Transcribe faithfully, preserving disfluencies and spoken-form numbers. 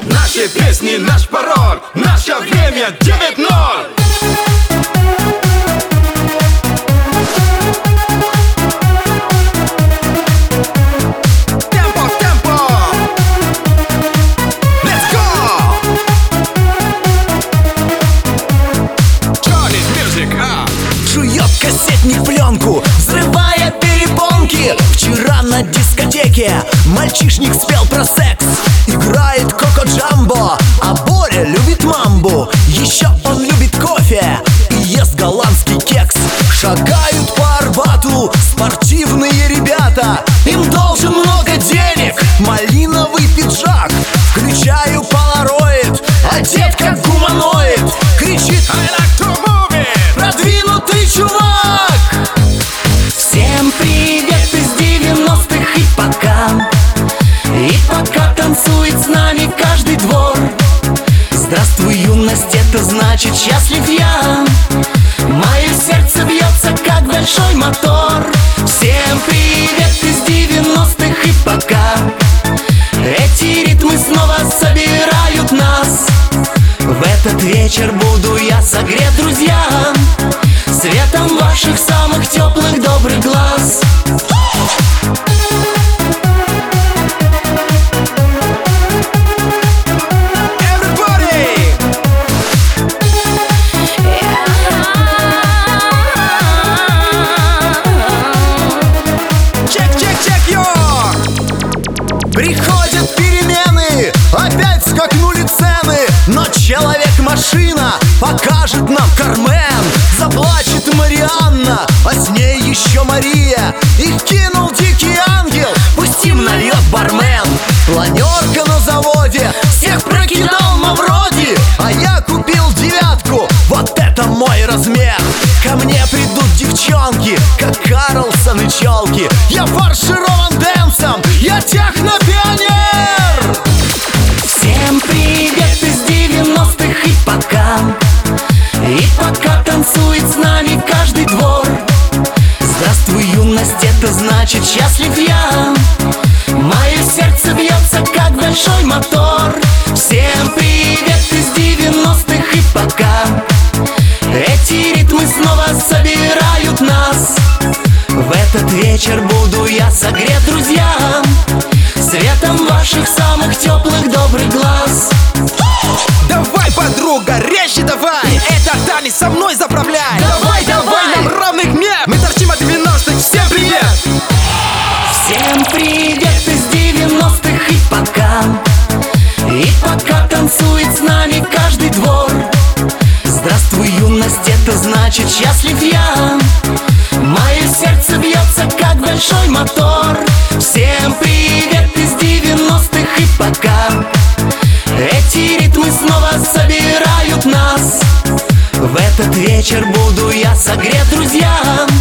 Наши песни, наш пароль, наше время девять ноль. Темпо, темпо. Let's go. Johnny's Music Up. Жует кассетник пленку, взрывая перепонки. Вчера на дискотеке мальчишник спел про секс. Играет Коко Джамбо, а Боря любит мамбу. Еще он любит кофе и ест голландский кекс. Шагают по Арбату спортивные ребята. Им должен много денег, малиновый пиджак. Включаю полароид, одет как гуманоид. Кричит: I like to move it. продвинутый чувак. Всем привет из девяностых и пока. И пока танцует с нами каждый двор. Здравствуй, юность, это значит счастлив я. Мое сердце бьется, как большой мотор. Всем привет из девяностых и пока. Эти ритмы снова собирают нас. В этот вечер буду я согрет, друзья, светом ваших самых теплых добрых глаз. Приходят перемены, опять скакнули цены. Но человек-машина покажет нам Кармен. Заплачет Марианна, а с ней еще Мария. Их кинул дикий ангел, пусть им нальет бармен. Планерка на заводе всех прокидал Мавроди, а я купил девятку, вот это мой размер. Ко мне придут девчонки, как Карлсон и челки. Я фарширован дэнсом, я техно-пионер. Всем привет из девяностых и пока. И пока танцует с нами каждый двор. Здравствуй, юность, это значит счастлив я. Мое сердце бьется, как большой мотор. Всем привет из девяностых и пока. Эти ритмы снова собирают нас. В этот вечер буду я согрет, друзья, светом ваших самых теплых добрых глаз. Давай, подруга, резче давай. Это танец, со мной заправляй. Давай, давай, нам равных нет. Мы торчим от девяностых, всем привет. Всем привет из девяностых и пока. И пока танцует с нами каждый двор. Здравствуй, юность, это значит счастлив я. Мое сердце бьется, как большой мотор. Всем привет из девяностых и пока. Эти ритмы снова собирают нас. В этот вечер буду я согрет, друзья,